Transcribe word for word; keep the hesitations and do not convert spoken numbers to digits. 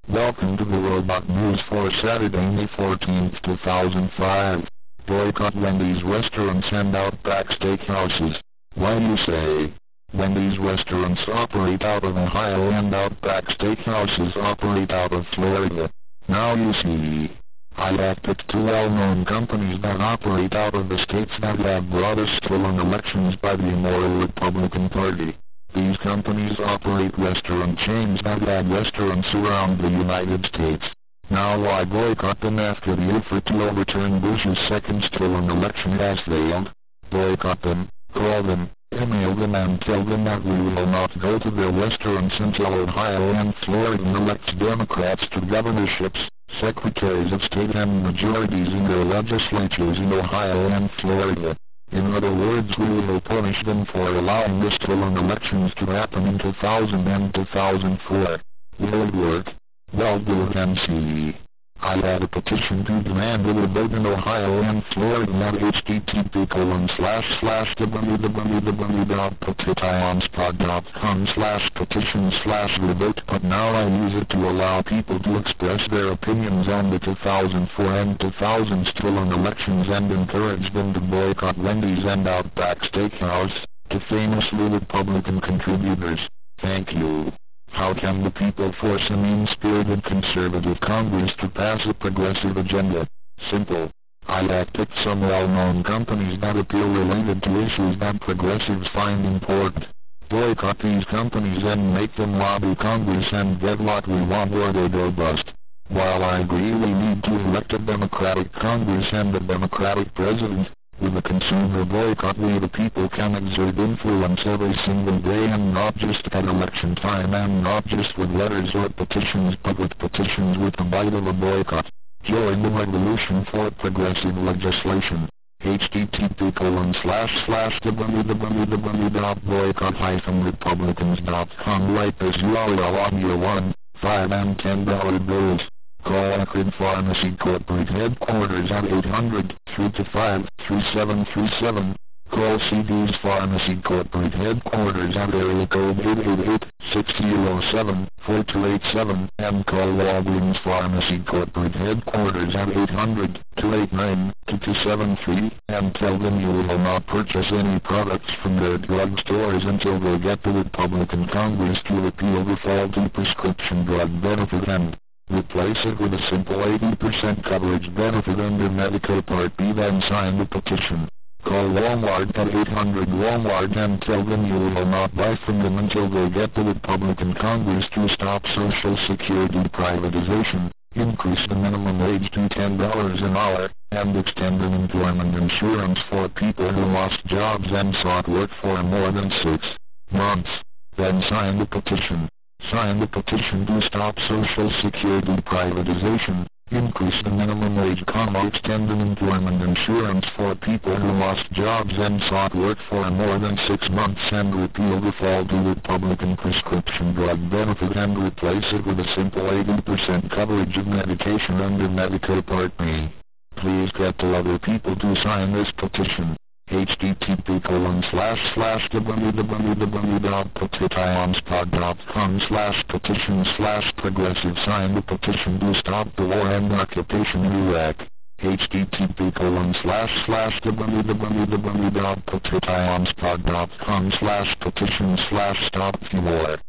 Welcome to the Robot News for Saturday, May fourteenth, two thousand five. Boycott Wendy's restaurants and Outback Steakhouses. Why, you say? Wendy's restaurants operate out of Ohio and Outback Steakhouses operate out of Florida. Now you see. I have picked two well-known companies that operate out of the states that have brought us stolen elections by the immoral Republican Party. These companies operate restaurant chains that have restaurants around the United States. Now why boycott them after the effort to overturn Bush's second stolen election has failed? Boycott them, call them, email them and tell them that we will not go to their restaurants until Ohio and Florida elects Democrats to governorships, secretaries of state and majorities in their legislatures in Ohio and Florida. In other words, we will punish them for allowing the stolen elections to happen in two thousand and two thousand four. Will it work? Well, we'll then see. I had a petition to demand a vote in Ohio and Florida at http colon slash slash www.petitionspod.com slash petition slash revote, but now I use it to allow people to express their opinions on the two thousand four and two thousand stolen elections and encourage them to boycott Wendy's and Outback Steakhouse, to famously Republican contributors. Thank you. How can the people force a mean-spirited conservative Congress to pass a progressive agenda? Simple. I have picked some well-known companies that appear related to issues that progressives find important. Boycott these companies and make them lobby Congress and get what we want or they go bust. While I agree we need to elect a Democratic Congress and a Democratic President, with a consumer boycott we the people can exert influence every single day, and not just at election time and not just with letters or petitions but with petitions with the bite of a boycott. Join the revolution for progressive legislation. http colon slash slash www.boycott-republicans.com. Write this U R L on your one, five and ten dollar bills. Call Akron Pharmacy Corporate Headquarters at eight hundred, three two five, three seven three seven. Call C D's Pharmacy Corporate Headquarters at area code eight eight eight, six zero seven, four two eight seven, and call Walgreens Pharmacy Corporate Headquarters at eight hundred, two eight nine, two two seven three, and tell them you will not purchase any products from their drugstores until they get the Republican Congress to repeal the faulty prescription drug benefit and replace it with a simple eighty percent coverage benefit under Medicare Part B. Then sign the petition. Call Walmart at eight hundred Walmart and tell them you will not buy from them until they get the Republican Congress to stop Social Security privatization, increase the minimum wage to ten dollars an hour, and extend unemployment insurance for people who lost jobs and sought work for more than six months. Then sign the petition. Sign the petition to stop Social Security privatization, increase the minimum wage, comma, extend unemployment insurance for people who lost jobs and sought work for more than six months, and repeal the faulty Republican prescription drug benefit and replace it with a simple eighty percent coverage of medication under Medicare Part B. Please get the other people to sign this petition. http colon slash slash www.petitionspod.com slash petition slash progressive. Sign the petition to stop the war and occupation in Iraq. http colon slash slash www.petitionspod.com slash petition slash stop the war.